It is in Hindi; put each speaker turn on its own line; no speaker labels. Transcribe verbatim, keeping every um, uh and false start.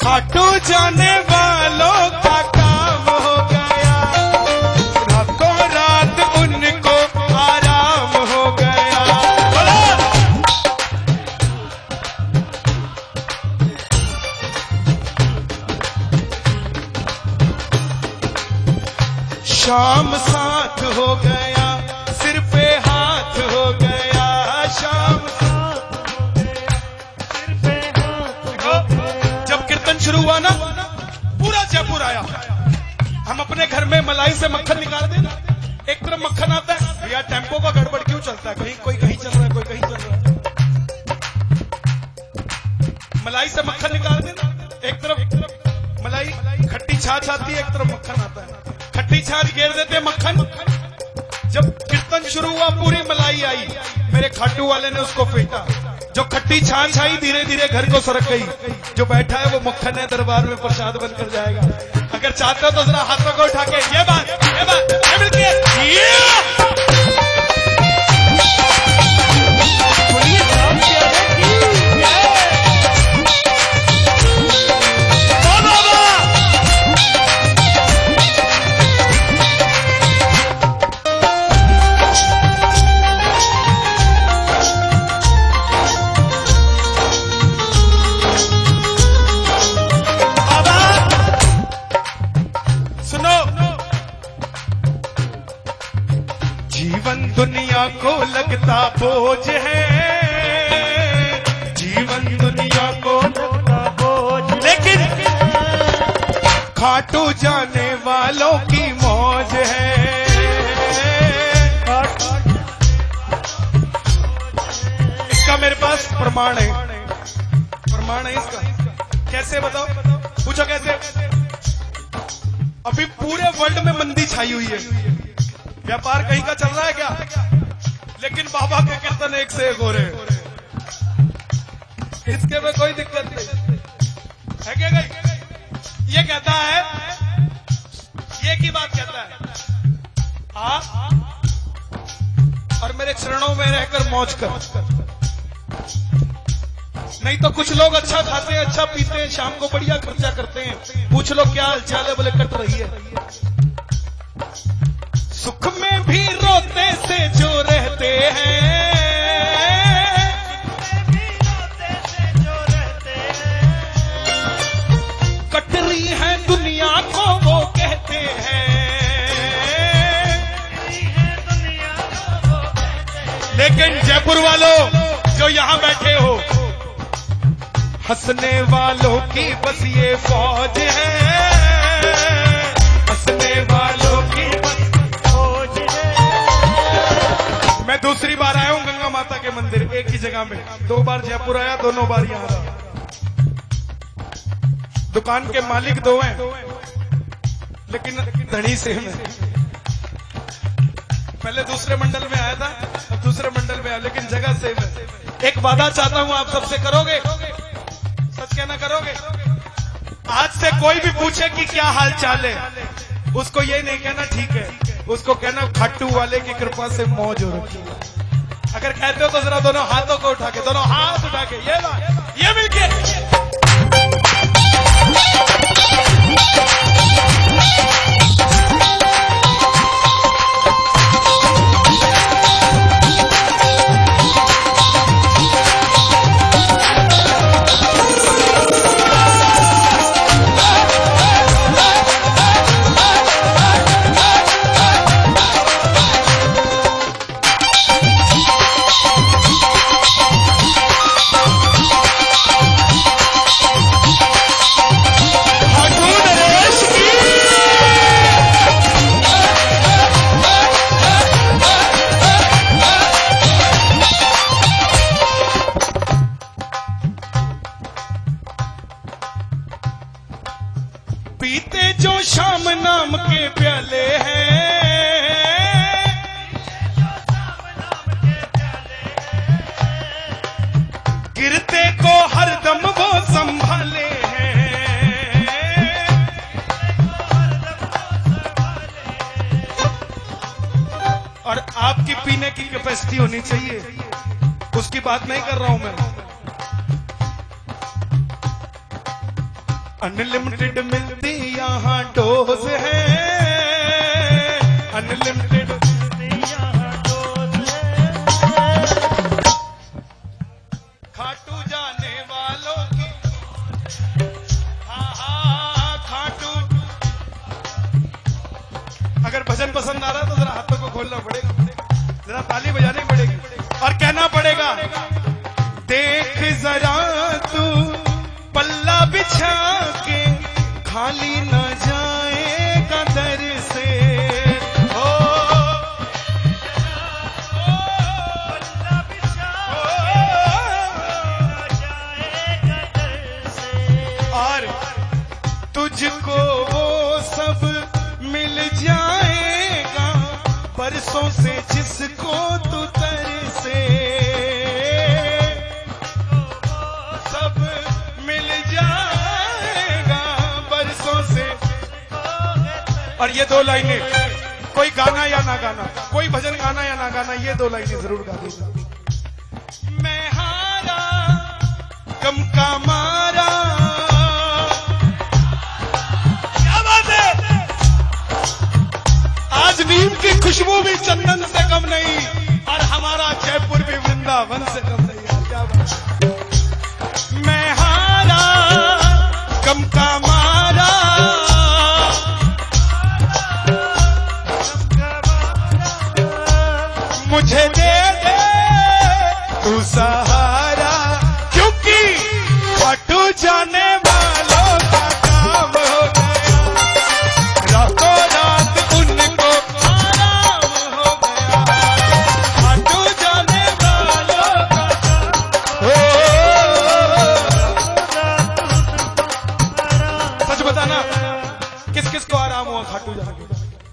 खाटू जाने वालों का काम हो गया, रातों रात उनको आराम हो गया। शाम साथ हो गया, सिर पे हाथ हो गया, शाम साथ हो गया, सिर पे हाथ हो गया। जब कीर्तन शुरू हुआ ना, पूरा जयपुर आया। हम अपने घर में मलाई से मक्खन निकाल देना, एक तरफ मक्खन आता है, भैया टेम्पो का गड़बड़ क्यों चलता है, कहीं कोई कहीं चल रहा है, कोई कहीं चल रहा है। मलाई से मक्खन निकाल देना, एक तरफ मलाई खट्टी छाछ आती है, एक तरफ मक्खन आता है, खट्टी छाछ घेर देते मक्खन। जब कीर्तन शुरू हुआ पूरी मलाई आई, मेरे खाटू वाले ने उसको फेंटा, जो खट्टी छाछ आई धीरे धीरे घर को सरक गई। जो बैठा है वो मक्खन है, दरबार में प्रसाद बनकर जाएगा। अगर चाहते हो तो जरा हाथों को उठा के ये बात ये बात ये मिलके दुनिया को लगता बोझ है, जीवन दुनिया को लगता बोझ, लेकिन खाटू जाने वालों की मौज है। इसका मेरे पास प्रमाण है, प्रमाण है इसका। कैसे बताओ, पूछो कैसे। अभी पूरे वर्ल्ड में मंदी छाई हुई है, व्यापार कहीं का चल रहा है क्या, लेकिन बाबा के कीर्तन एक से एक हो रहे हैं, इसके में कोई दिक्कत नहीं है। क्या गई ये कहता है, ये की बात कहता है, आ और मेरे चरणों में रहकर मौज कर। नहीं तो कुछ लोग अच्छा खाते हैं, अच्छा पीते हैं, शाम को बढ़िया खर्चा करते हैं, पूछ लो क्या हालचाल है, बोले कट रही है। सुख में भी रोते से जो रहते हैं, कट रही है दुनिया को वो कहते हैं, लेकिन जयपुर वालों जो यहां बैठे हो, हंसने वालों की बस ये फौज है, हंसने वालों की मैं दूसरी बार आया हूं गंगा माता के मंदिर, एक ही जगह में। दो बार जयपुर आया, दोनों बार यहां रहा। दुकान के मालिक दो हैं, लेकिन धनी सेम है। पहले दूसरे मंडल में आया था, अब दूसरे मंडल में आया, लेकिन जगह सेम है। एक वादा चाहता हूं आप सबसे, करोगे? सच कहना करोगे? आज से कोई भी पूछे कि क्या हाल चाल है, उसको ये नहीं कहना ठीक है, उसको कहना खाटू वाले की कृपा से मौज हो रखी है। अगर कहते हो तो जरा दोनों हाथों को उठा के, दोनों हाथ उठा के, ये ला, ये मिलके पीते जो शाम नाम के प्याले हैं, गिरते को हरदम वो संभाले हैं, और आपकी पीने की कैपेसिटी होनी चाहिए, उसकी बात नहीं कर रहा हूं मैं। अनलिमिटेड मिलती यहाँ डोज है, अनलिमिटेड यहाँ डोज है। खाटू जाने वालों की, हाँ हाँ खाटू। अगर भजन पसंद आ रहा है तो जरा हाथों को खोलना पड़ेगा, जरा ताली बजानी पड़ेगी और कहना पड़ेगा, देख जरा तू पल्ला बिछा के खाली न जाएगा दर से। ओ, पल्ला बिछा जाएगा दर से, और तुझको वो सब मिल जाएगा बरसों से जिसको तू तरसे। सब मिल जाएगा बरसों से। और ये दो लाइनें कोई गाना या ना गाना, कोई भजन गाना या ना गाना, ये दो लाइनें जरूर गा देगा। मैं हारा गम का मारा, क्या बात है। आज नीम की खुशबू भी चंदन से कम नहीं, और हमारा जयपुर भी वृंदावन से कम नहीं है। क्या बात है। मैं हारा गम का मारा, मुझे दे दे तू सहारा, क्योंकि खाटू जाने वालों का काम हो गया, रातों रात उनको आराम हो गया। खाटू जाने वालों का काम हो, सच बताना किस किस को आराम हुआ खाटू जाने के?